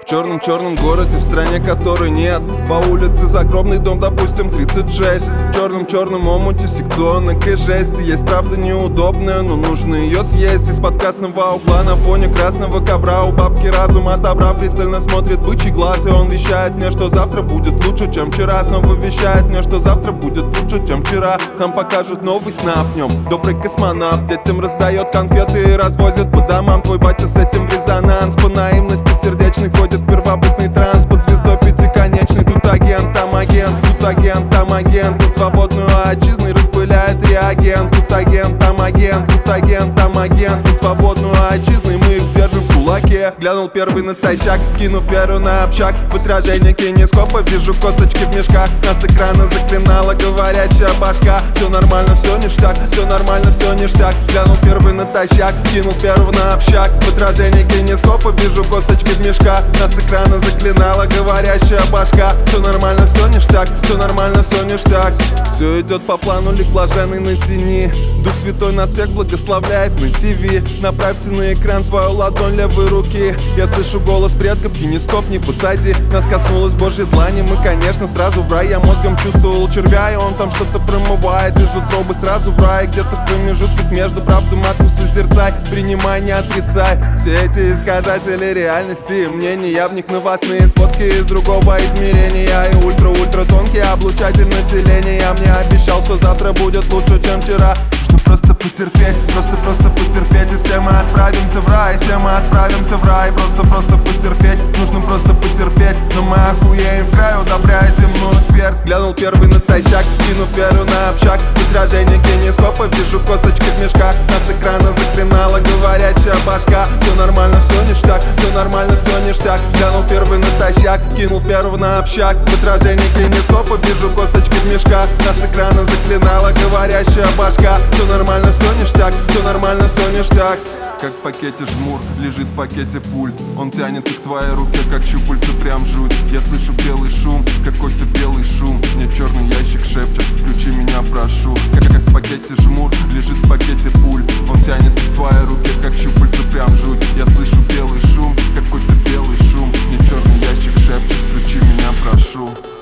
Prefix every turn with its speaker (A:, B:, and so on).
A: В черном городе, в стране которой нет по улице загробный дом, допустим, 36. В черном омуте секционок и жести. Есть правда неудобная, но нужно ее съесть. Из-под красного угла на фоне красного ковра у бабки разум отобрав, пристально смотрит бычий глаз. И он вещает мне, что завтра будет лучше, чем вчера. Снова вещает мне, что завтра будет лучше, чем вчера. Нам покажут новый сна в нем. Добрый космонавт детям раздает конфеты и развозит по домам. Твой батя с этим в резонанс. По наивности сердечный входит в первобытный транс. Под звездой пятиконечный. Тут агент, там агент, тут агент, там агент. Под свободную отчизной распыляет реагент. Тут агент, там агент, тут агент, там агент. Под свободную отчизной мы их держим в кулаке. Глянул первый натощак, кинув веру на общак. В отражении кинескопа вижу косточки в мешках. Нас с экрана заклинала говорящая башка. Все нормально, все ништяк, все нормально, все ништяк. Глянул первый натощак, кинул первого на общак. В отражении кинескопа вижу косточки в мешках. Нас с экрана заклинала говорящая башка. Все нормально, все ништяк, все нормально, все ништяк. Все идет по плану, лик блаженный на тени. Дух Святой нас всех благословляет на ТВ. Направьте на экран свою ладонь левой руки. Я слышу голос предков, кинескоп не посади. Нас коснулась Божьей длани, мы, конечно, сразу в рай. Я мозгом чувствовал червя, и он там что-то промывает из утробы сразу в рай. Где-то в промежутках между правду матку созерцай. Принимай, не отрицай. Все эти искажатели реальности мнения, в них новостные сводки из другого измерения. И ультра тонкий облучатель населения мне обещал, что завтра будет лучше, чем вчера. Нужно просто потерпеть, просто потерпеть. И все мы отправимся в рай, все мы отправимся в рай. Просто потерпеть, нужно просто потерпеть. Но мы охуеем в край, удобряя земную твердь. Глянул первый натощак, кинув веру на общак. В отражении кинескопа вижу косточки в мешках. Нас с экрана заклинала говорящая башка. Все нормально, все ништяк, все нормально, все ништяк. Глянул первый натощак, кинул первого на общак. В отражении кинескопа вижу косточки в мешках. Нас с экрана заклинала говорящая башка. Все нормально, все ништяк, все нормально, все ништяк. Как в пакете жмур, лежит в пакете пульт. Он тянется к твоей руке, как щупальца, прям жуть. Я слышу белый шум, какой-то белый шум. Мне черный ящик шепчет, включи меня, прошу. Как в пакете жмур, лежит в пакете пульт. Он тянется к твоей руке, как щупальца, прям жуть. Я слышу белый шум, какой-то белый шум. Мне черный ящик шепчет, включи меня, прошу.